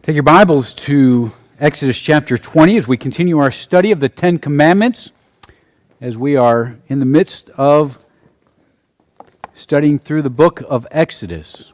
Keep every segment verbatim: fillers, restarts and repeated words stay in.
Take your Bibles to Exodus chapter twenty as we continue our study of the Ten Commandments, as we are in the midst of studying through the book of Exodus.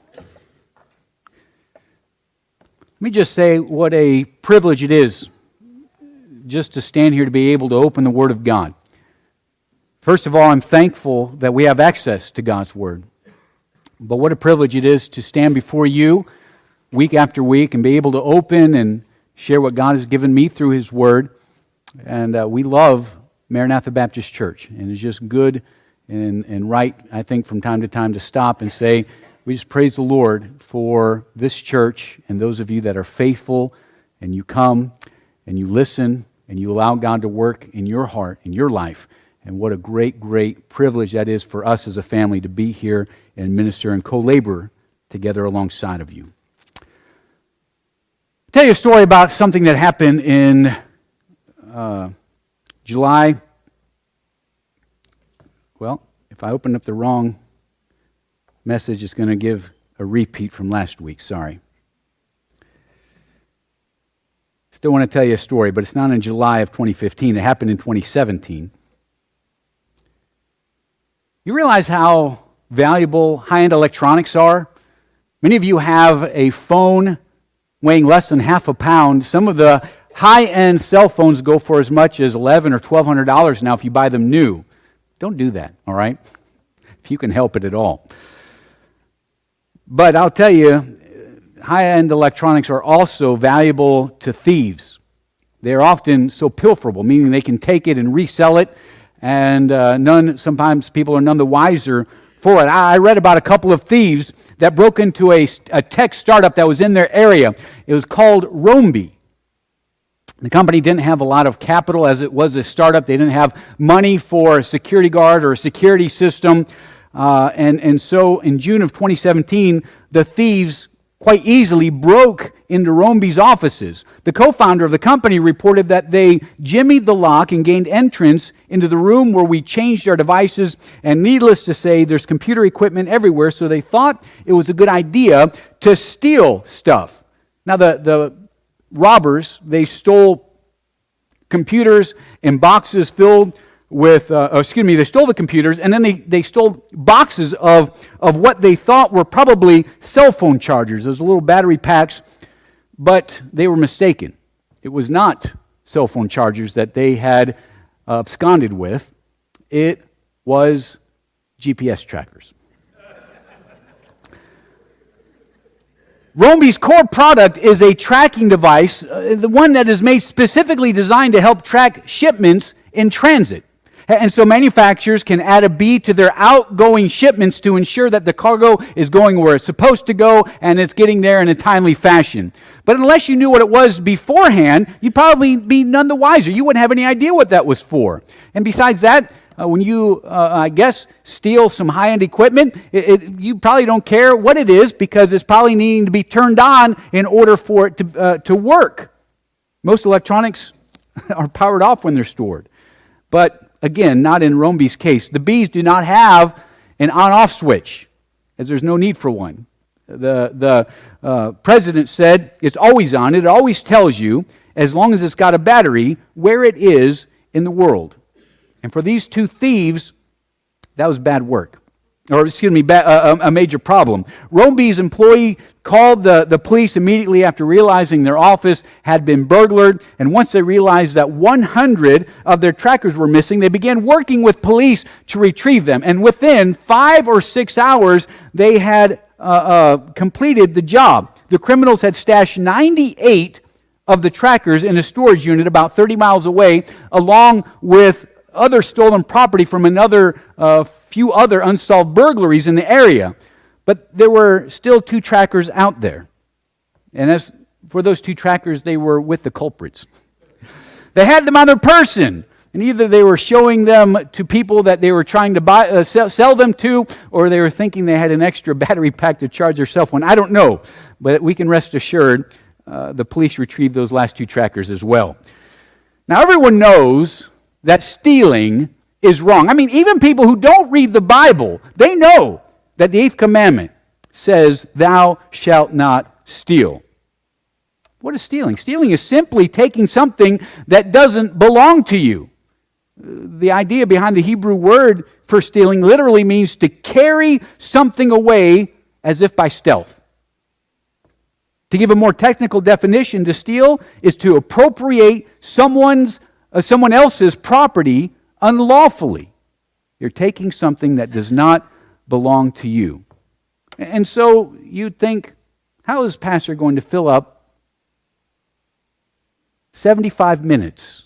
Let me just say what a privilege it is just to stand here to be able to open the Word of God. First of all, I'm thankful that we have access to God's Word. But what a privilege it is to stand before you week after week and be able to open and share what God has given me through His Word. And uh, we love Maranatha Baptist Church, and it's just good and, and right, I think, from time to time to stop and say, we just praise the Lord for this church and those of you that are faithful, and you come and you listen and you allow God to work in your heart, in your life. And what a great, great privilege that is for us as a family to be here and minister and co-labor together alongside of you. I'll tell you a story about something that happened in uh, July. Well, if I open up the wrong message, it's going to give a repeat from last week. Sorry. Still want to tell you a story, but it's not in July of twenty fifteen. It happened in twenty seventeen. You realize how valuable high-end electronics are? Many of you have a phone weighing less than half a pound. Some of the high-end cell phones go for as much as eleven hundred dollars or twelve hundred dollars now if you buy them new. Don't do that, all right? If you can help it at all. But I'll tell you, high-end electronics are also valuable to thieves. They're often so pilferable, meaning they can take it and resell it, and uh, none. Sometimes people are none the wiser for it. I read about a couple of thieves that broke into a, a tech startup that was in their area. It was called Romby. The company didn't have a lot of capital as it was a startup. They didn't have money for a security guard or a security system. Uh, and, and so in June of twenty seventeen, the thieves quite easily broke into Romby's offices. The co-founder of the company reported that they jimmied the lock and gained entrance into the room where we changed our devices, and needless to say, there's computer equipment everywhere, so they thought it was a good idea to steal stuff. Now, the, the robbers, they stole computers and boxes filled with, uh, excuse me, they stole the computers, and then they, they stole boxes of, of what they thought were probably cell phone chargers. Those little battery packs, but they were mistaken. It was not cell phone chargers that they had uh, absconded with. It was G P S trackers. Romby's core product is a tracking device, uh, the one that is made specifically designed to help track shipments in transit. And so manufacturers can add a B to their outgoing shipments to ensure that the cargo is going where it's supposed to go and it's getting there in a timely fashion. But unless you knew what it was beforehand, you'd probably be none the wiser. You wouldn't have any idea what that was for. And besides that, uh, when you, uh, I guess, steal some high-end equipment, it, it, you probably don't care what it is because it's probably needing to be turned on in order for it to, uh, to work. Most electronics are powered off when they're stored. But again, not in Romby's case. The B's do not have an on-off switch, as there's no need for one. The, the uh, president said it's always on. It always tells you, as long as it's got a battery, where it is in the world. And for these two thieves, that was bad work. Or, excuse me, ba- a, a major problem. Romby's employee called the, the police immediately after realizing their office had been burglared. And once they realized that one hundred of their trackers were missing, they began working with police to retrieve them. And within five or six hours, they had uh, uh, completed the job. The criminals had stashed ninety-eight of the trackers in a storage unit about thirty miles away, along with other stolen property from another uh, few other unsolved burglaries in the area. But there were still two trackers out there. And as for those two trackers, they were with the culprits. They had them on their person. And either they were showing them to people that they were trying to buy, uh, sell, sell them to, or they were thinking they had an extra battery pack to charge their cell phone. I don't know. But we can rest assured uh, the police retrieved those last two trackers as well. Now, everyone knows that stealing is wrong. I mean, even people who don't read the Bible, they know that the eighth commandment says, "Thou shalt not steal." What is stealing? Stealing is simply taking something that doesn't belong to you. The idea behind the Hebrew word for stealing literally means to carry something away as if by stealth. To give a more technical definition, to steal is to appropriate someone's, uh, someone else's property unlawfully. You're taking something that does not belong to you. And so you'd think, how is Pastor going to fill up seventy-five minutes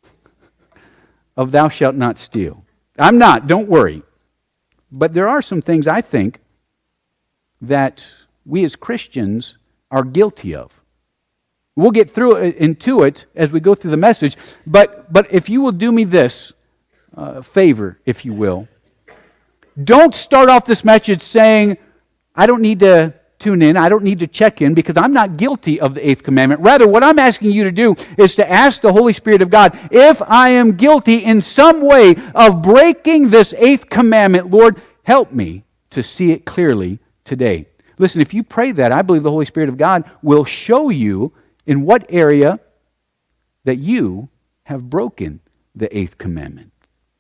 of thou shalt not steal? I'm not, don't worry. But there are some things I think that we as Christians are guilty of. We'll get through it, into it as we go through the message, but, but if you will do me this uh, favor, if you will, don't start off this message saying, I don't need to tune in, I don't need to check in because I'm not guilty of the eighth commandment. Rather, what I'm asking you to do is to ask the Holy Spirit of God, if I am guilty in some way of breaking this eighth commandment, Lord, help me to see it clearly today. Listen, if you pray that, I believe the Holy Spirit of God will show you in what area that you have broken the eighth commandment.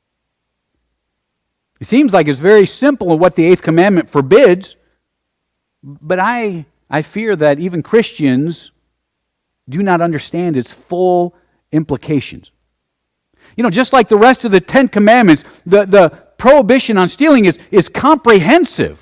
It seems like it's very simple in what the eighth commandment forbids, but I, I fear that even Christians do not understand its full implications. You know, just like the rest of the Ten Commandments, the, the prohibition on stealing is, is comprehensive.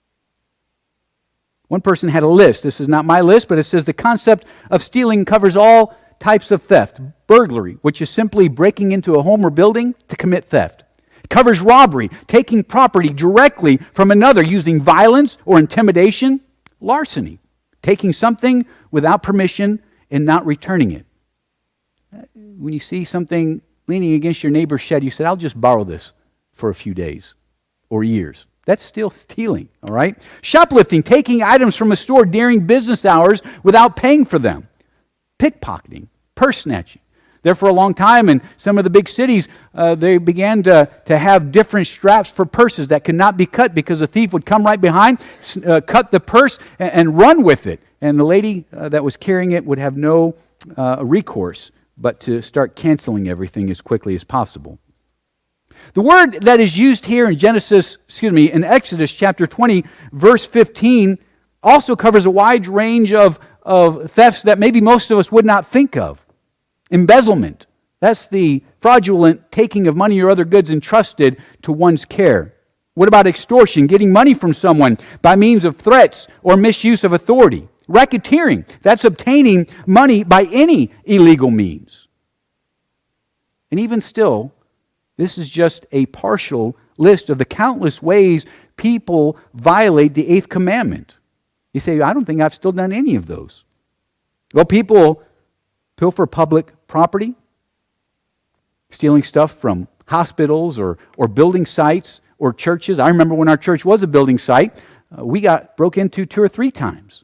One person had a list. This is not my list, but it says the concept of stealing covers all types of theft. Burglary, which is simply breaking into a home or building to commit theft. It covers robbery, taking property directly from another using violence or intimidation. Larceny, taking something without permission and not returning it. When you see something leaning against your neighbor's shed, you said, I'll just borrow this for a few days or years. That's still stealing, all right? Shoplifting, taking items from a store during business hours without paying for them. Pickpocketing, purse snatching. There for a long time in some of the big cities, uh, they began to, to have different straps for purses that could not be cut because a thief would come right behind, uh, cut the purse, and, and run with it. And the lady uh, that was carrying it would have no uh, recourse but to start canceling everything as quickly as possible. The word that is used here in Genesis, excuse me, in Exodus chapter twenty, verse fifteen, also covers a wide range of, of thefts that maybe most of us would not think of. Embezzlement, that's the fraudulent taking of money or other goods entrusted to one's care. What about extortion, getting money from someone by means of threats or misuse of authority? Racketeering, that's obtaining money by any illegal means. And even still, this is just a partial list of the countless ways people violate the eighth commandment. You say, I don't think I've still done any of those. Well, people pilfer public property, stealing stuff from hospitals or, or building sites or churches. I remember when our church was a building site, uh, we got broke into two or three times.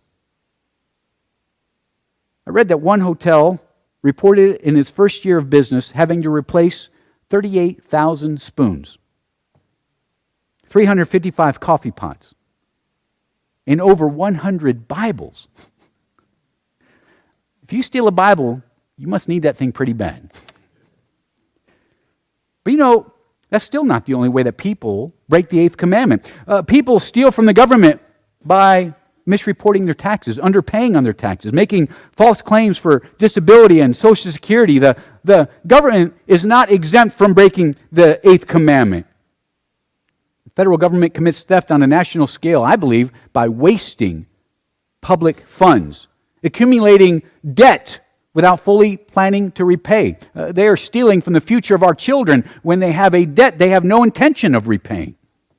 I read that one hotel reported in its first year of business having to replace thirty-eight thousand spoons, three hundred fifty-five coffee pots, and over one hundred Bibles. If you steal a Bible, you must need that thing pretty bad. But you know, that's still not the only way that people break the eighth commandment. Uh, people steal from the government by misreporting their taxes, underpaying on their taxes, making false claims for disability and Social Security. The, the government is not exempt from breaking the eighth commandment. The federal government commits theft on a national scale, I believe, by wasting public funds, accumulating debt without fully planning to repay. Uh, they are stealing from the future of our children when they have a debt they have no intention of repaying.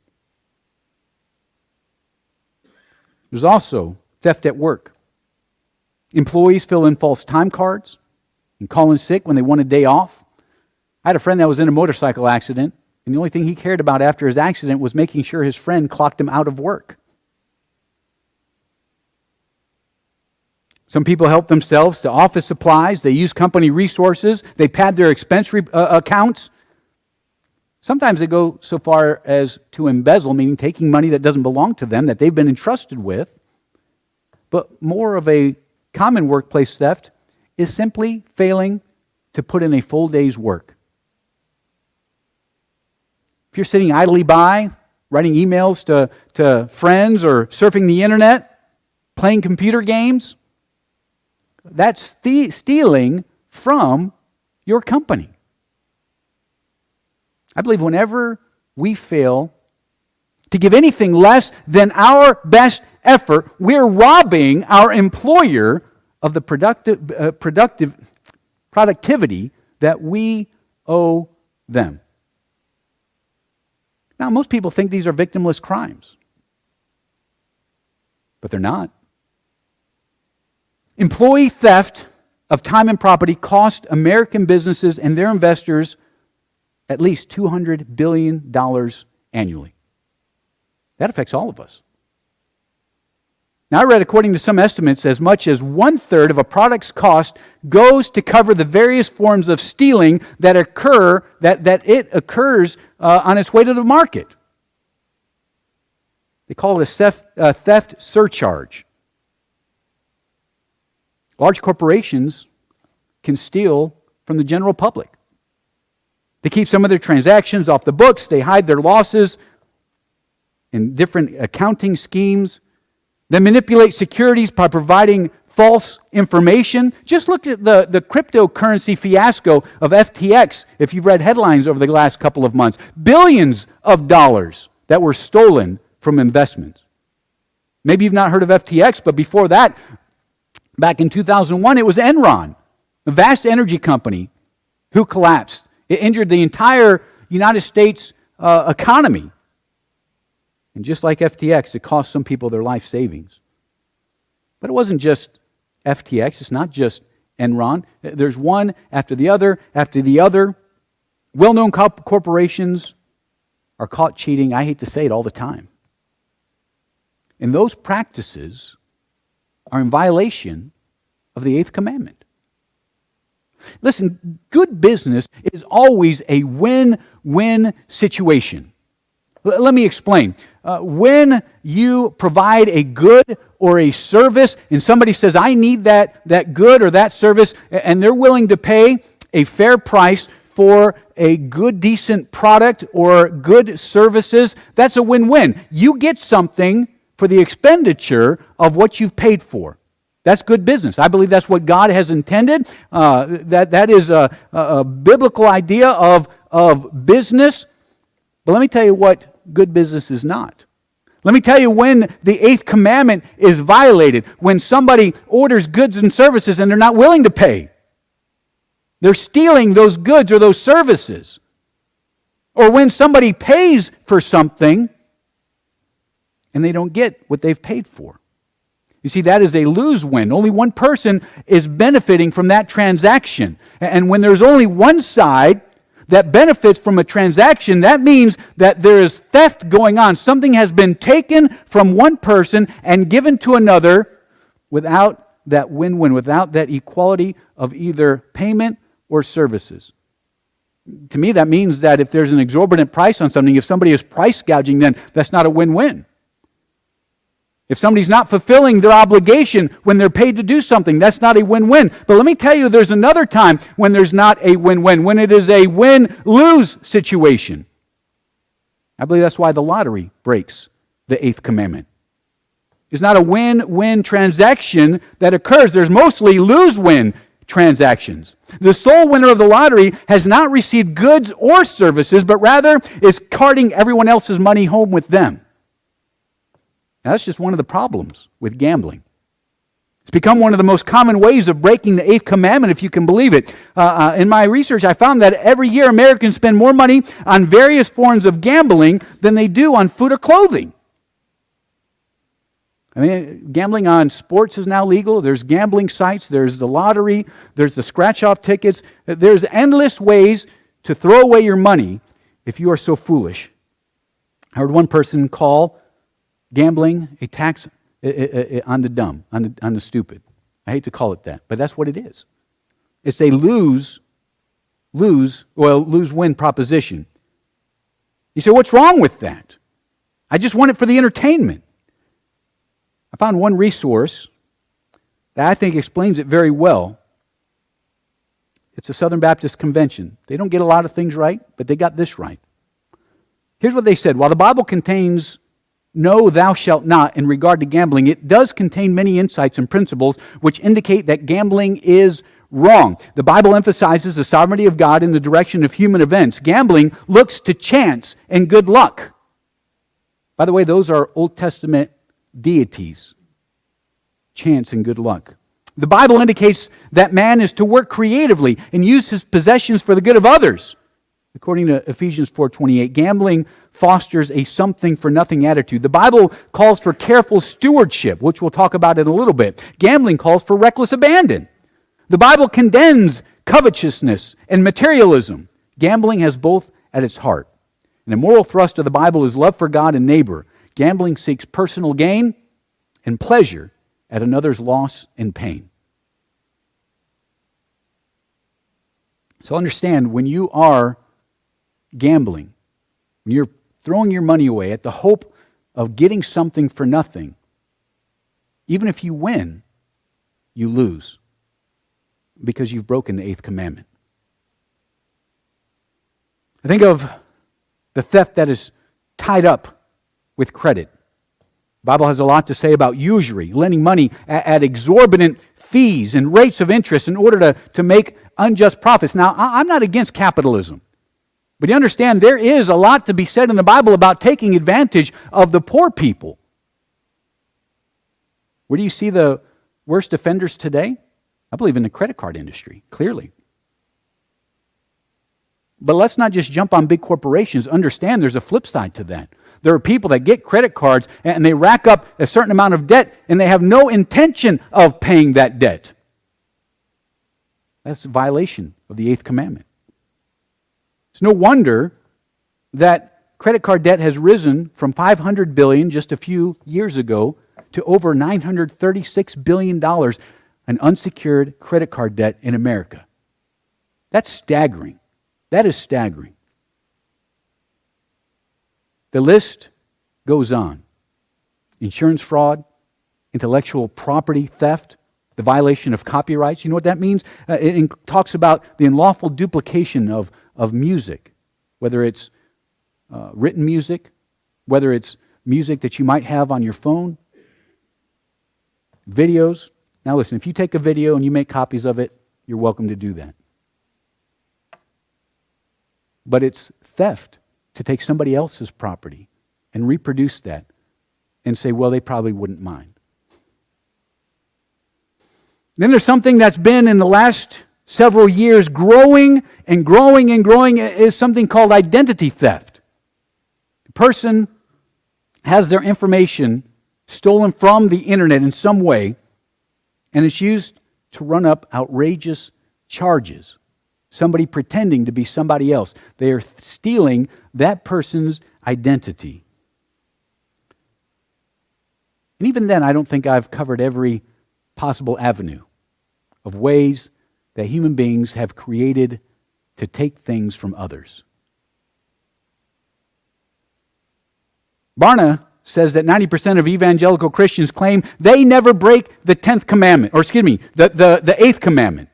There's also theft at work. Employees fill in false time cards and call in sick when they want a day off. I had a friend that was in a motorcycle accident, and the only thing he cared about after his accident was making sure his friend clocked him out of work. Some people help themselves to office supplies. They use company resources. They pad their expense re- uh, accounts. Sometimes they go so far as to embezzle, meaning taking money that doesn't belong to them, that they've been entrusted with. But more of a common workplace theft is simply failing to put in a full day's work. If you're sitting idly by, writing emails to, to friends or surfing the internet, playing computer games, that's the, stealing from your company. I believe whenever we fail to give anything less than our best effort, we're robbing our employer of the productive, uh, productive productivity that we owe them. Now, most people think these are victimless crimes, but they're not. Employee theft of time and property cost American businesses and their investors at least two hundred billion dollars annually. That affects all of us. Now, I read, according to some estimates, as much as one-third of a product's cost goes to cover the various forms of stealing that occur, that, that it occurs uh, on its way to the market. They call it a theft, uh, theft surcharge. Large corporations can steal from the general public. They keep some of their transactions off the books. They hide their losses in different accounting schemes. They manipulate securities by providing false information. Just look at the, the cryptocurrency fiasco of F T X, if you've read headlines over the last couple of months. Billions of dollars that were stolen from investments. Maybe you've not heard of F T X, but before that, back in two thousand one, it was Enron, a vast energy company, who collapsed. It injured the entire United States uh, economy. And just like F T X, it cost some people their life savings. But it wasn't just F T X. It's not just Enron. There's one after the other after the other. Well-known corp- corporations are caught cheating. I hate to say it all the time. And those practices are in violation of the eighth commandment. Listen, good business is always a win-win situation. L- let me explain. Uh, when you provide a good or a service and somebody says, I need that, that good or that service, and they're willing to pay a fair price for a good, decent product or good services, that's a win-win. You get something for the expenditure of what you've paid for. That's good business. I believe that's what God has intended. Uh, that, that is a, a, a biblical idea of, of business. But let me tell you what good business is not. Let me tell you when the eighth commandment is violated. When somebody orders goods and services and they're not willing to pay. They're stealing those goods or those services. Or when somebody pays for something and they don't get what they've paid for. You see, that is a lose-win. Only one person is benefiting from that transaction. And when there's only one side that benefits from a transaction, that means that there is theft going on. Something has been taken from one person and given to another without that win-win, without that equality of either payment or services. To me, that means that if there's an exorbitant price on something, if somebody is price gouging, then that's not a win-win. If somebody's not fulfilling their obligation when they're paid to do something, that's not a win-win. But let me tell you, there's another time when there's not a win-win, when it is a win-lose situation. I believe that's why the lottery breaks the eighth commandment. It's not a win-win transaction that occurs. There's mostly lose-win transactions. The sole winner of the lottery has not received goods or services, but rather is carting everyone else's money home with them. Now, that's just one of the problems with gambling. It's become one of the most common ways of breaking the eighth commandment, if you can believe it. Uh, uh, in my research, I found that every year Americans spend more money on various forms of gambling than they do on food or clothing. I mean, gambling on sports is now legal. There's gambling sites. There's the lottery. There's the scratch-off tickets. There's endless ways to throw away your money if you are so foolish. I heard one person call gambling a tax on the dumb, on the, on the stupid. I hate to call it that, but that's what it is. It's a lose, lose, well, lose-win proposition. You say, what's wrong with that? I just want it for the entertainment. I found one resource that I think explains it very well. It's a Southern Baptist Convention. They don't get a lot of things right, but they got this right. Here's what they said. While the Bible contains no thou shalt not in regard to gambling, it does contain many insights and principles which indicate that gambling is wrong. The Bible emphasizes the sovereignty of God in the direction of human events. Gambling looks to chance and good luck. By the way, those are Old Testament deities. Chance and good luck. The Bible indicates that man is to work creatively and use his possessions for the good of others. According to Ephesians four twenty-eight, gambling fosters a something-for-nothing attitude. The Bible calls for careful stewardship, which we'll talk about in a little bit. Gambling calls for reckless abandon. The Bible condemns covetousness and materialism. Gambling has both at its heart. And the moral thrust of the Bible is love for God and neighbor. Gambling seeks personal gain and pleasure at another's loss and pain. So understand, when you are gambling, when you're throwing your money away at the hope of getting something for nothing, even if you win, you lose because you've broken the eighth commandment. I think of the theft that is tied up with credit. The Bible has a lot to say about usury, lending money at, at exorbitant fees and rates of interest in order to, to make unjust profits. Now, I, I'm not against capitalism, but you understand there is a lot to be said in the Bible about taking advantage of the poor people. Where do you see the worst offenders today? I believe in the credit card industry, clearly. But let's not just jump on big corporations. Understand there's a flip side to that. There are people that get credit cards and they rack up a certain amount of debt and they have no intention of paying that debt. That's a violation of the eighth commandment. It's no wonder that credit card debt has risen from five hundred billion dollars just a few years ago to over nine hundred thirty-six billion dollars in unsecured credit card debt in America. That's staggering. That is staggering. The list goes on. Insurance fraud, intellectual property theft, the violation of copyrights. You know what that means? Uh, it in- talks about the unlawful duplication of, of music, whether it's uh, written music, whether it's music that you might have on your phone, videos. Now listen, if you take a video and you make copies of it, you're welcome to do that. But it's theft to take somebody else's property and reproduce that and say, well, they probably wouldn't mind. Then there's something that's been in the last several years growing and growing and growing, is something called identity theft. The person has their information stolen from the internet in some way, and it's used to run up outrageous charges. Somebody pretending to be somebody else. They are stealing that person's identity. And even then, I don't think I've covered every possible avenue of ways that human beings have created to take things from others. Barna says that ninety percent of evangelical Christians claim they never break the tenth commandment, or excuse me, the, the, the eighth commandment.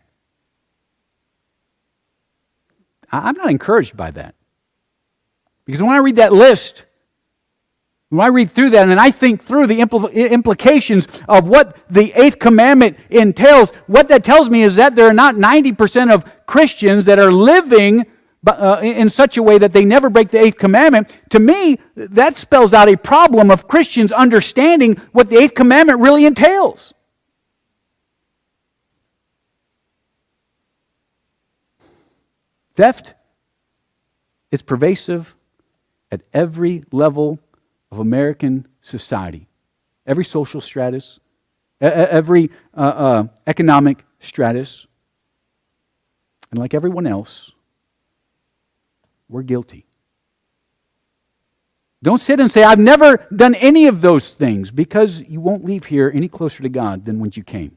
I'm not encouraged by that. Because when I read that list, when I read through that and I think through the impl- implications of what the eighth commandment entails, what that tells me is that there are not ninety percent of Christians that are living uh, in such a way that they never break the eighth commandment. To me, that spells out a problem of Christians understanding what the eighth commandment really entails. Theft is pervasive at every level of American society, every social stratus, every uh, uh, economic stratus. And like everyone else, we're guilty. Don't sit and say, I've never done any of those things, because you won't leave here any closer to God than when you came.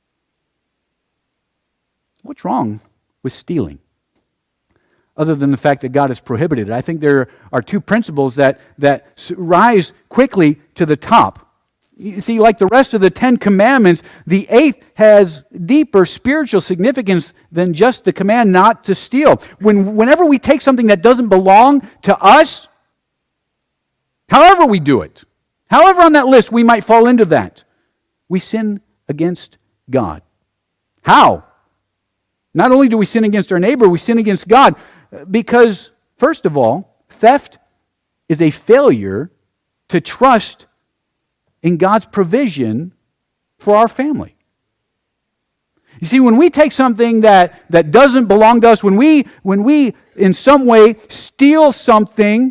What's wrong with stealing? Other than the fact that God has prohibited it. I think there are two principles that, that rise quickly to the top. You see, like the rest of the Ten Commandments, the eighth has deeper spiritual significance than just the command not to steal. When, whenever we take something that doesn't belong to us, however we do it, however on that list we might fall into that, we sin against God. How? Not only do we sin against our neighbor, we sin against God because, first of all, theft is a failure to trust in God's provision for our family. You see, when we take something that, that doesn't belong to us, when we, when we in some way steal something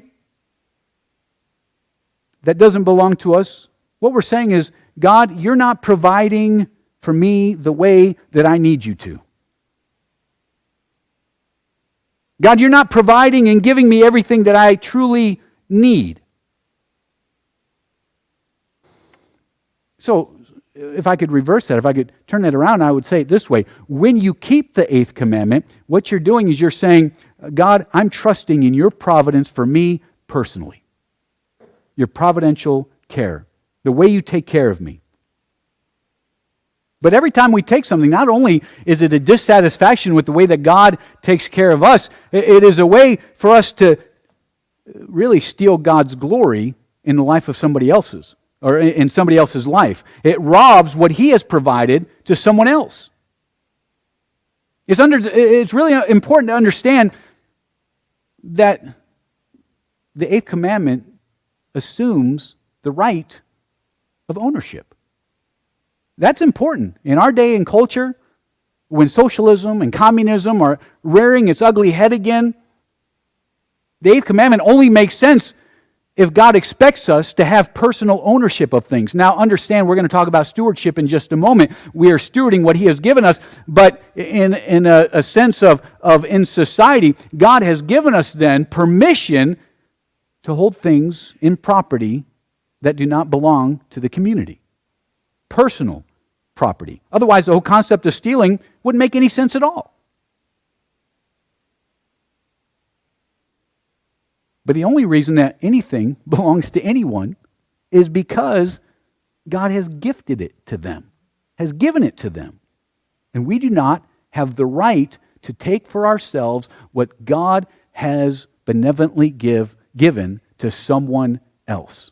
that doesn't belong to us, what we're saying is, God, you're not providing for me the way that I need you to. God, you're not providing and giving me everything that I truly need. So, if I could reverse that, if I could turn that around, I would say it this way. When you keep the eighth commandment, what you're doing is you're saying, God, I'm trusting in your providence for me personally. Your providential care. The way you take care of me. But every time we take something, not only is it a dissatisfaction with the way that God takes care of us, it is a way for us to really steal God's glory in the life of somebody else's, or in somebody else's life. It robs what He has provided to someone else. It's, under, it's really important to understand that the eighth commandment assumes the right of ownership. That's important. In our day and culture, when socialism and communism are rearing its ugly head again, the eighth commandment only makes sense if God expects us to have personal ownership of things. Now, understand, we're going to talk about stewardship in just a moment. We are stewarding what He has given us, but in, in a, a sense of, of in society, God has given us then permission to hold things in property that do not belong to the community. Personal property. Otherwise, the whole concept of stealing wouldn't make any sense at all. But the only reason that anything belongs to anyone is because God has gifted it to them, has given it to them. And we do not have the right to take for ourselves what God has benevolently give, given to someone else.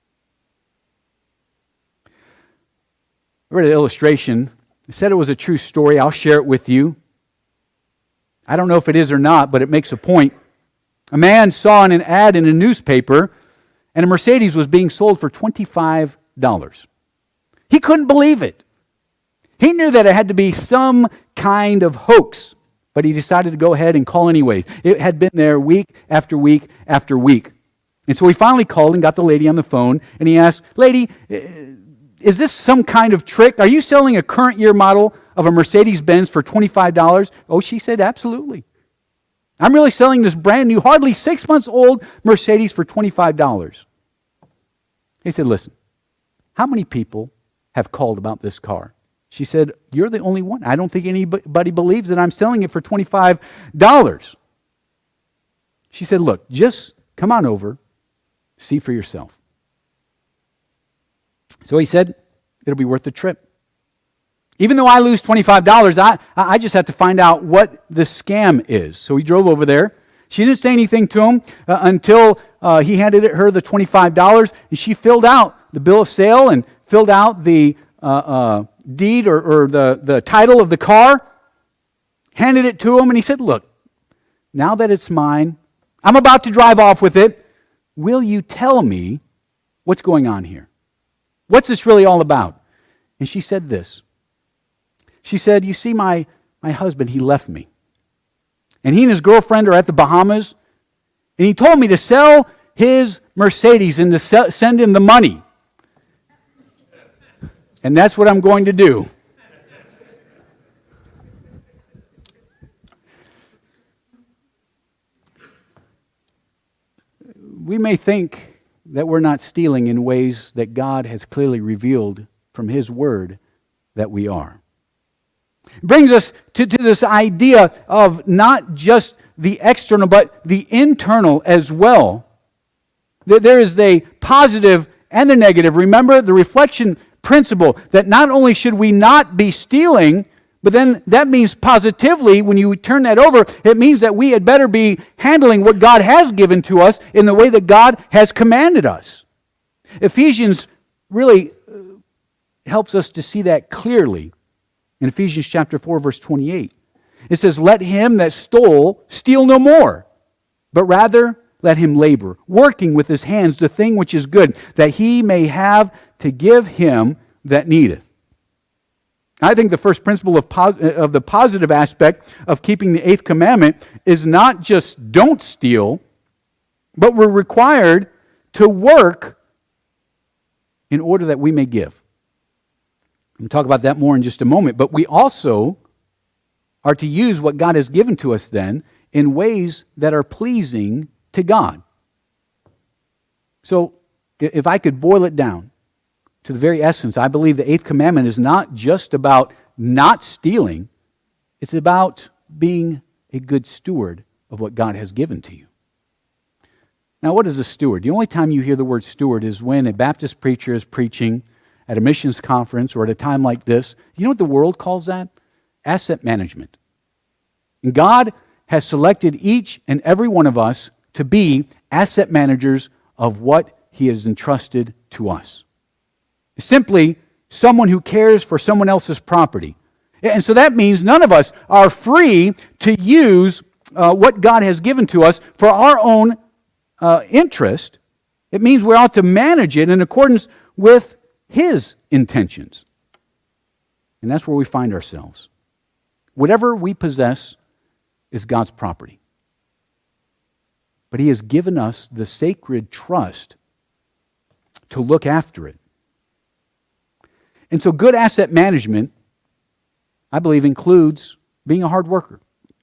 I read an illustration. It said it was a true story. I'll share it with you. I don't know if it is or not, but it makes a point. A man saw an ad in a newspaper, and a Mercedes was being sold for twenty-five dollars. He couldn't believe it. He knew that it had to be some kind of hoax, but he decided to go ahead and call anyways. It had been there week after week after week. And so he finally called and got the lady on the phone, and he asked, "Lady, is this some kind of trick? Are you selling a current year model of a Mercedes-Benz for twenty-five dollars? Oh, she said, "Absolutely. I'm really selling this brand new, hardly six months old Mercedes for twenty-five dollars. He said, "Listen, how many people have called about this car?" She said, "You're the only one. I don't think anybody believes that I'm selling it for twenty-five dollars. She said, "Look, just come on over, see for yourself." So he said, "It'll be worth the trip. Even though I lose twenty-five dollars, I, I just have to find out what the scam is." So he drove over there. She didn't say anything to him uh, until uh, he handed her the twenty-five dollars, and she filled out the bill of sale and filled out the uh, uh, deed or, or the, the title of the car, handed it to him, and he said, "Look, now that it's mine, I'm about to drive off with it. Will you tell me what's going on here? What's this really all about?" And she said this. She said, "You see, my, my husband, he left me. And he and his girlfriend are at the Bahamas. And he told me to sell his Mercedes and to sell, send him the money. And that's what I'm going to do." We may think that we're not stealing in ways that God has clearly revealed from His Word that we are. It brings us to, to this idea of not just the external, but the internal as well. That there is a positive and the negative. Remember the reflection principle that not only should we not be stealing, but then that means positively, when you turn that over, it means that we had better be handling what God has given to us in the way that God has commanded us. Ephesians really helps us to see that clearly. In Ephesians chapter four, verse twenty-eight, it says, "Let him that stole steal no more, but rather let him labor, working with his hands the thing which is good, that he may have to give him that needeth." I think the first principle of, pos- of the positive aspect of keeping the eighth commandment is not just don't steal, but we're required to work in order that we may give. We'll talk about that more in just a moment, but we also are to use what God has given to us then in ways that are pleasing to God. So, if I could boil it down to the very essence, I believe the eighth commandment is not just about not stealing, it's about being a good steward of what God has given to you. Now, what is a steward? The only time you hear the word steward is when a Baptist preacher is preaching at a missions conference or at a time like this. You know what the world calls that? Asset management. And God has selected each and every one of us to be asset managers of what He has entrusted to us. Simply someone who cares for someone else's property. And so that means none of us are free to use uh, what God has given to us for our own uh, interest. It means we ought to manage it in accordance with His intentions. And that's where we find ourselves. Whatever we possess is God's property. But He has given us the sacred trust to look after it. And so good asset management, I believe, includes being a hard worker.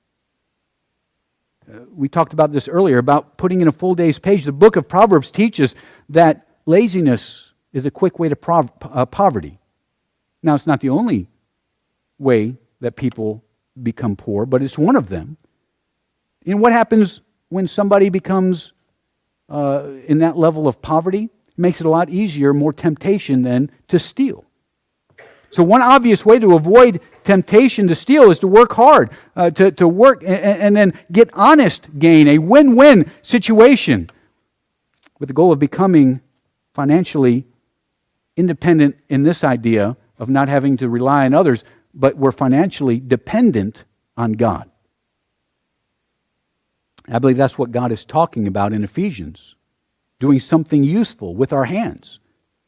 Uh, we talked about this earlier, about putting in a full day's page. The book of Proverbs teaches that laziness is a quick way to prov- uh, poverty. Now, it's not the only way that people become poor, but it's one of them. And what happens when somebody becomes uh, in that level of poverty? It makes it a lot easier, more temptation then to steal. So one obvious way to avoid temptation to steal is to work hard, uh, to, to work and, and then get honest gain, a win-win situation with the goal of becoming financially independent in this idea of not having to rely on others, but we're financially dependent on God. I believe that's what God is talking about in Ephesians, doing something useful with our hands.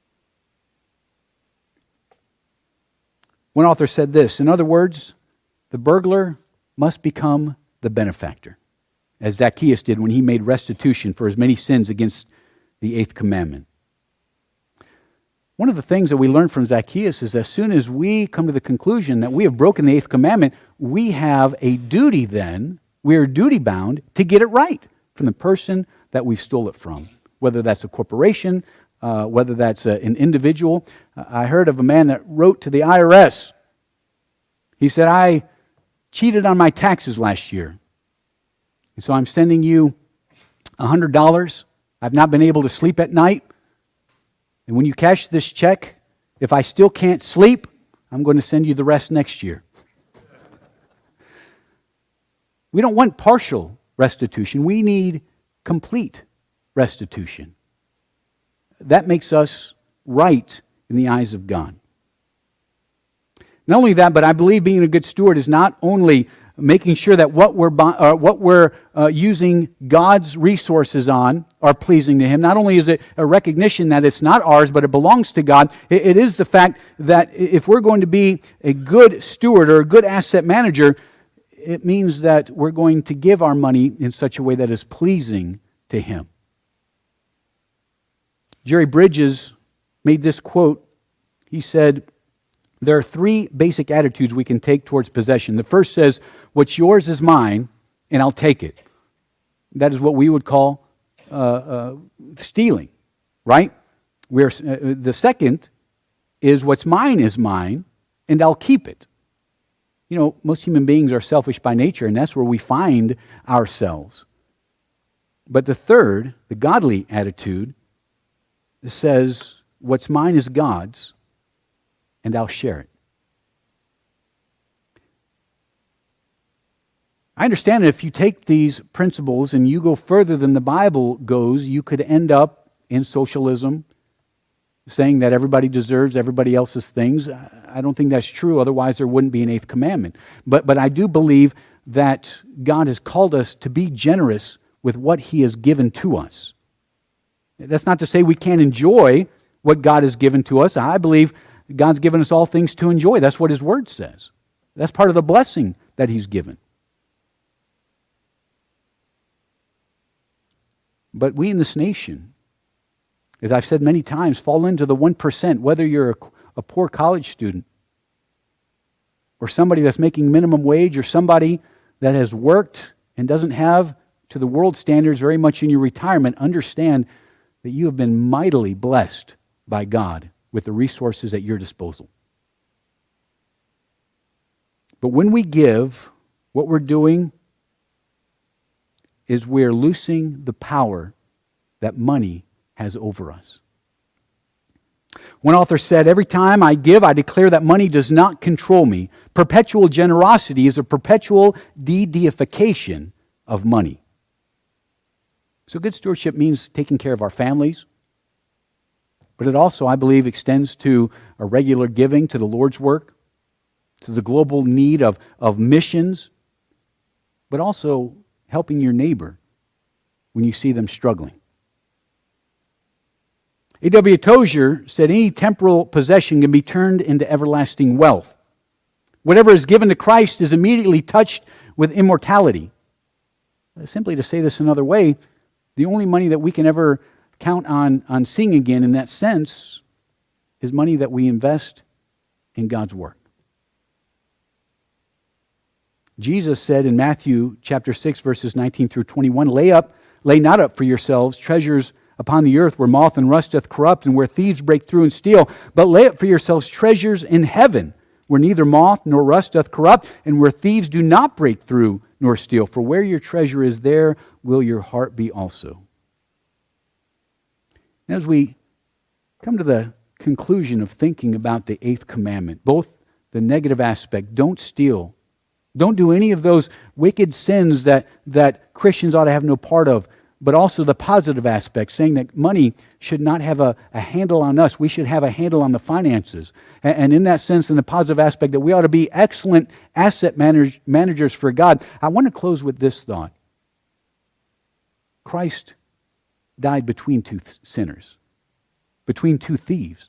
One author said this, in other words, the burglar must become the benefactor, as Zacchaeus did when he made restitution for his many sins against the eighth commandment. One of the things that we learn from Zacchaeus is as soon as we come to the conclusion that we have broken the eighth commandment, we have a duty then, we are duty bound to get it right from the person that we stole it from, whether that's a corporation, Uh, whether that's a, an individual. Uh, I heard of a man that wrote to the I R S. He said, I cheated on my taxes last year. And so I'm sending you one hundred dollars. I've not been able to sleep at night. And when you cash this check, if I still can't sleep, I'm going to send you the rest next year. We don't want partial restitution. We need complete restitution. That makes us right in the eyes of God. Not only that, but I believe being a good steward is not only making sure that what we're uh, what we're uh, using God's resources on are pleasing to Him. Not only is it a recognition that it's not ours, but it belongs to God. It, it is the fact that if we're going to be a good steward or a good asset manager, it means that we're going to give our money in such a way that is pleasing to Him. Jerry Bridges made this quote. He said, there are three basic attitudes we can take towards possession. The first says, what's yours is mine, and I'll take it. That is what we would call uh, uh, stealing, right? We're, uh, the second is what's mine is mine, and I'll keep it. You know, most human beings are selfish by nature, and that's where we find ourselves. But the third, the godly attitude, says, what's mine is God's, and I'll share it. I understand that if you take these principles and you go further than the Bible goes, you could end up in socialism, saying that everybody deserves everybody else's things. I don't think that's true. Otherwise, there wouldn't be an eighth commandment. But, but I do believe that God has called us to be generous with what He has given to us. That's not to say we can't enjoy what God has given to us. I believe God's given us all things to enjoy. That's what His Word says. That's part of the blessing that He's given. But we in this nation, as I've said many times, fall into the one percent, whether you're a, a poor college student or somebody that's making minimum wage or somebody that has worked and doesn't have, to the world standards, very much in your retirement. Understand that you have been mightily blessed by God with the resources at your disposal. But when we give, what we're doing is we're loosing the power that money has over us. One author said, every time I give, I declare that money does not control me. Perpetual generosity is a perpetual de-deification of money. So good stewardship means taking care of our families, but it also, I believe, extends to a regular giving to the Lord's work, to the global need of, of missions, but also helping your neighbor when you see them struggling. A W Tozier said, any temporal possession can be turned into everlasting wealth. Whatever is given to Christ is immediately touched with immortality. Simply to say this another way, the only money that we can ever count on, on seeing again in that sense is money that we invest in God's work. Jesus said in Matthew chapter six, verses nineteen through twenty-one, lay up, lay not up for yourselves treasures upon the earth where moth and rust doth corrupt and where thieves break through and steal, but lay up for yourselves treasures in heaven where neither moth nor rust doth corrupt and where thieves do not break through nor steal. For where your treasure is, there will your heart be also. And as we come to the conclusion of thinking about the eighth commandment, both the negative aspect, don't steal, don't do any of those wicked sins that, that Christians ought to have no part of, but also the positive aspect, saying that money should not have a, a handle on us. We should have a handle on the finances. And, and in that sense, in the positive aspect, that we ought to be excellent asset manage, managers for God. I want to close with this thought. Christ died between two th- sinners, between two thieves.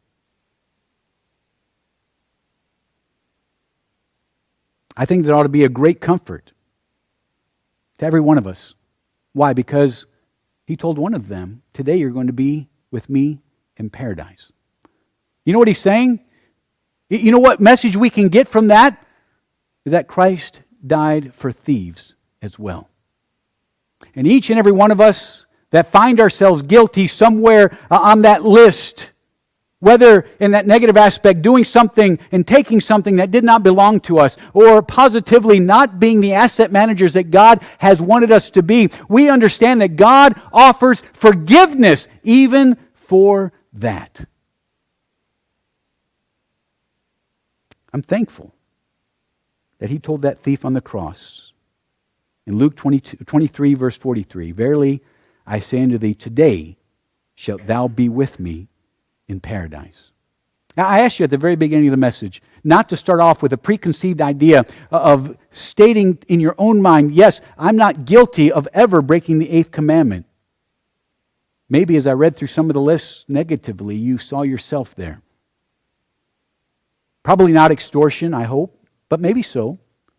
I think there ought to be a great comfort to every one of us. Why? Because He told one of them, today you're going to be with me in paradise. You know what He's saying? You know what message we can get from that? Is that Christ died for thieves as well. And each and every one of us that find ourselves guilty somewhere on that list, whether in that negative aspect, doing something and taking something that did not belong to us, or positively not being the asset managers that God has wanted us to be, we understand that God offers forgiveness even for that. I'm thankful that He told that thief on the cross in Luke twenty-two, twenty-three, verse forty-three, verily I say unto thee, today shalt thou be with me in paradise. Now, I asked you at the very beginning of the message not to start off with a preconceived idea of stating in your own mind, yes, I'm not guilty of ever breaking the eighth commandment. Maybe as I read through some of the lists negatively, you saw yourself there. Probably not extortion, I hope, but maybe so.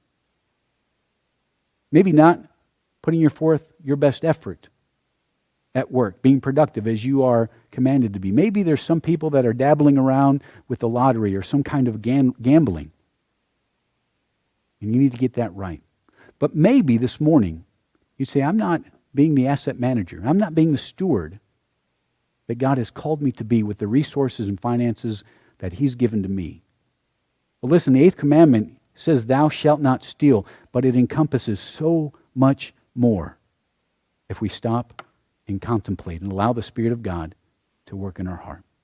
Maybe not putting your forth your best effort at work, being productive as you are commanded to be. Maybe there's some people that are dabbling around with the lottery or some kind of gam- gambling. And you need to get that right. But maybe this morning, you say, I'm not being the asset manager. I'm not being the steward that God has called me to be with the resources and finances that He's given to me. Well, listen, the eighth commandment says, thou shalt not steal, but it encompasses so much more if we stop and contemplate and allow the Spirit of God to work in our heart.